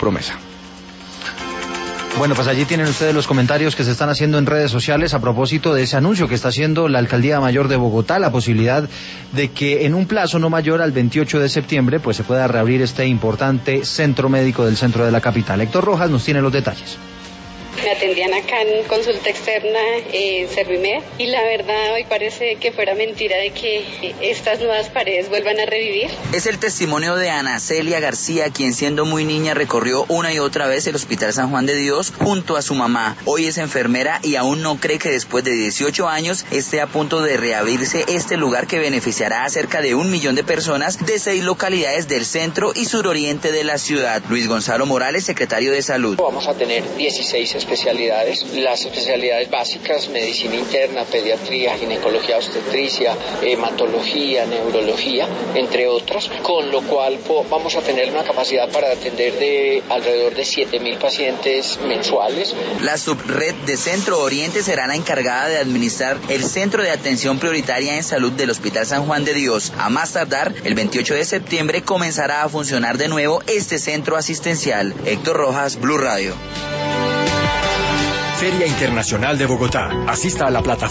promesa. Bueno, pues allí tienen ustedes los comentarios que se están haciendo en redes sociales a propósito de ese anuncio que está haciendo la Alcaldía Mayor de Bogotá, la posibilidad de que en un plazo no mayor al 28 de septiembre pues se pueda reabrir este importante centro médico del centro de la capital. Héctor Rojas nos tiene los detalles. Me atendían acá en consulta externa, Servimed, y la verdad hoy parece que fuera mentira de que estas nuevas paredes vuelvan a revivir. Es el testimonio de Ana Celia García, quien siendo muy niña recorrió una y otra vez el Hospital San Juan de Dios junto a su mamá. Hoy es enfermera y aún no cree que después de 18 años esté a punto de reabrirse este lugar que beneficiará a cerca de 1 millón de personas de 6 localidades del centro y suroriente de la ciudad. Luis Gonzalo Morales, secretario de Salud. Vamos a tener 16 especialidades, las especialidades básicas, medicina interna, pediatría, ginecología, obstetricia, hematología, neurología, entre otras, con lo cual vamos a tener una capacidad para atender de alrededor de 7.000 pacientes mensuales. La subred de Centro Oriente será la encargada de administrar el Centro de Atención Prioritaria en Salud del Hospital San Juan de Dios. A más tardar, el 28 de septiembre comenzará a funcionar de nuevo este centro asistencial. Héctor Rojas, Blue Radio. Feria Internacional de Bogotá. Asista a la plataforma